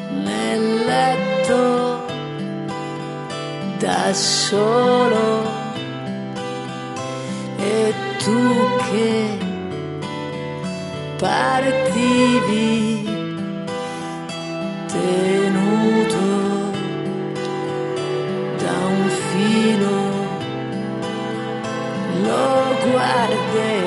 nel letto da solo, e tu che partivi tenuto da un filo, lo guarderò